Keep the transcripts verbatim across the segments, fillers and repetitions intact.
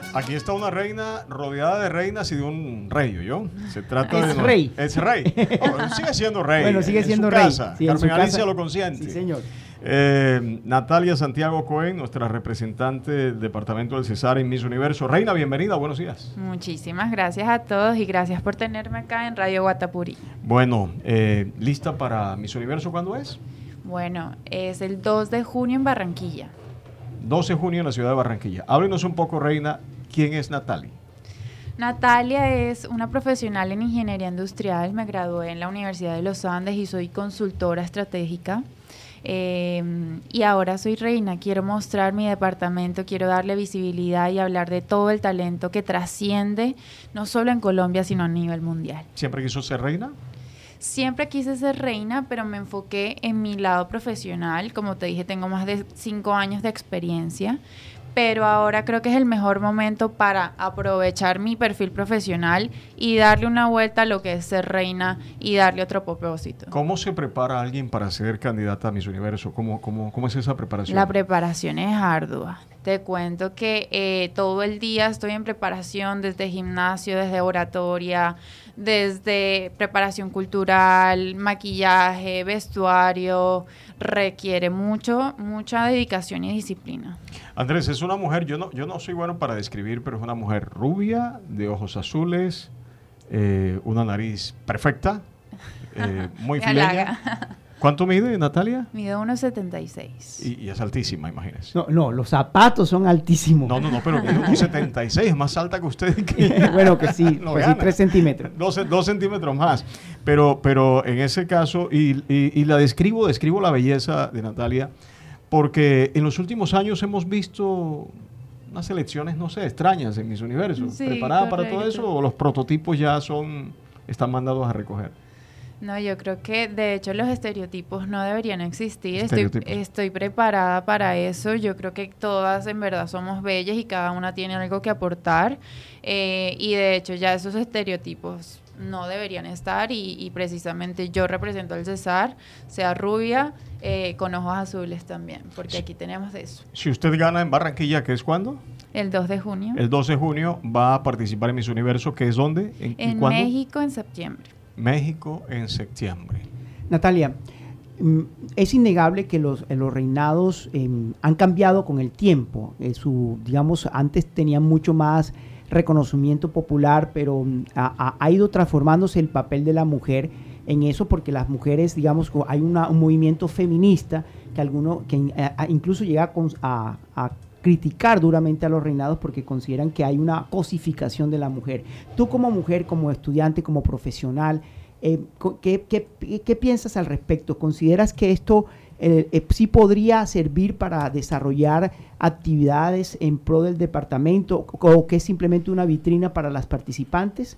Aquí está una reina rodeada de reinas y de un rey, ¿yo? Se trata es de... rey. Es rey. Oh, sigue siendo rey. Bueno, sigue siendo en su rey. Casa. Sí, en Carmen su Alicia casa. lo consiente. Sí, señor. Eh, Natalia Santiago Cohen, nuestra representante del departamento del Cesar en Miss Universo. Reina, bienvenida, buenos días. Muchísimas gracias a todos y gracias por tenerme acá en Radio Guatapurí. Bueno, eh, ¿lista para Miss Universo cuándo es? Bueno, es el dos de junio en Barranquilla. doce de junio en la ciudad de Barranquilla. Háblenos un poco, Reina, ¿quién es Natalia? Natalia es una profesional en ingeniería industrial. Me gradué en la Universidad de los Andes y soy consultora estratégica. Eh, y ahora soy reina, quiero mostrar mi departamento, quiero darle visibilidad y hablar de todo el talento que trasciende, no solo en Colombia, sino a nivel mundial. ¿Siempre quiso ser reina? Siempre quise ser reina, pero me enfoqué en mi lado profesional. Como te dije, tengo más de cinco años de experiencia, pero ahora creo que es el mejor momento para aprovechar mi perfil profesional y darle una vuelta a lo que es ser reina y darle otro propósito. ¿Cómo se prepara alguien para ser candidata a Miss Universo? ¿Cómo, cómo, cómo es esa preparación? La preparación es ardua. Te cuento que eh, todo el día estoy en preparación, desde gimnasio, desde oratoria, desde preparación cultural, maquillaje, vestuario. Requiere mucho, mucha dedicación y disciplina. Andrés, es una mujer, yo no, yo no soy bueno para describir, pero es una mujer rubia, de ojos azules, eh, una nariz perfecta, eh, muy fileña. ¿Cuánto mide, Natalia? Mide uno setenta y seis. Y, y es altísima, imagínese. No, no, los zapatos son altísimos. No, no, no, pero mide uno setenta y seis, es más alta que usted. Que bueno, que sí, no pues sí, gana. tres centímetros. Dos, dos centímetros más. Pero, pero en ese caso, y, y, y la describo, describo la belleza de Natalia, porque en los últimos años hemos visto unas elecciones, no sé, extrañas en Miss Universo. Sí, ¿Preparada para correcto. todo eso o los prototipos ya son, están mandados a recoger? No, yo creo que de hecho los estereotipos no deberían existir. Estoy, Estereotipos. estoy preparada para eso. Yo creo que todas en verdad somos bellas y cada una tiene algo que aportar. Eh, y de hecho ya esos estereotipos no deberían estar y, y precisamente yo represento al Cesar, sea rubia, eh, con ojos azules también, porque Sí. aquí tenemos eso. Si usted gana en Barranquilla, ¿qué es cuándo? El dos de junio. El doce de junio va a participar en Miss Universo, ¿que es dónde? ¿En, y En cuándo? México en septiembre. México en septiembre. Natalia, mm, es innegable que los, eh, los reinados eh, han cambiado con el tiempo. Eh, su, digamos, antes tenían mucho más reconocimiento popular, pero mm, ha, ha ido transformándose el papel de la mujer en eso, porque las mujeres, digamos, hay una, un movimiento feminista que alguno que eh, incluso llega a, cons- a, a criticar duramente a los reinados porque consideran que hay una cosificación de la mujer. Tú como mujer, como estudiante, como profesional, eh, ¿qué, qué, qué piensas al respecto? ¿Consideras que esto eh, eh, sí podría servir para desarrollar actividades en pro del departamento o que es simplemente una vitrina para las participantes?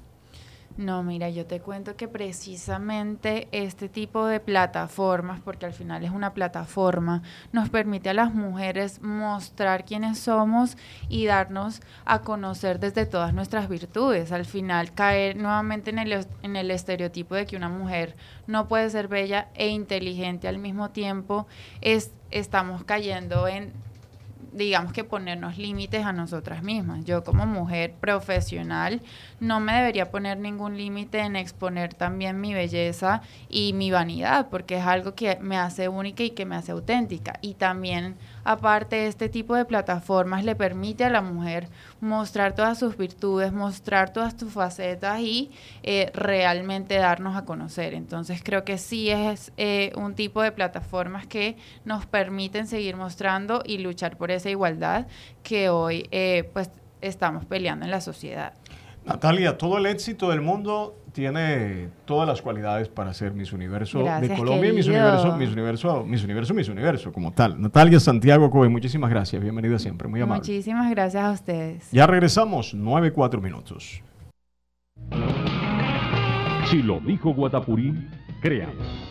No, mira, yo te cuento que precisamente este tipo de plataformas, porque al final es una plataforma, nos permite a las mujeres mostrar quiénes somos y darnos a conocer desde todas nuestras virtudes. Al final, caer nuevamente en el, en el estereotipo de que una mujer no puede ser bella e inteligente al mismo tiempo, es, estamos cayendo en, digamos que ponernos límites a nosotras mismas. Yo como mujer profesional no me debería poner ningún límite en exponer también mi belleza y mi vanidad, porque es algo que me hace única y que me hace auténtica. Y también, aparte, este tipo de plataformas le permite a la mujer mostrar todas sus virtudes, mostrar todas sus facetas y eh, realmente darnos a conocer. Entonces creo que sí es eh, un tipo de plataformas que nos permiten seguir mostrando y luchar por esa igualdad que hoy eh, pues estamos peleando en la sociedad. Natalia, todo el éxito del mundo tiene todas las cualidades para ser Miss Universo Gracias, de Colombia y Miss querido. Universo, Miss Universo, Miss Universo, Miss Universo como tal. Natalia Santiago Cohen, muchísimas gracias, bienvenida siempre, muy amable. Muchísimas gracias a ustedes. Ya regresamos, nueve cuatro minutos. Si lo dijo Guatapurí, créalo.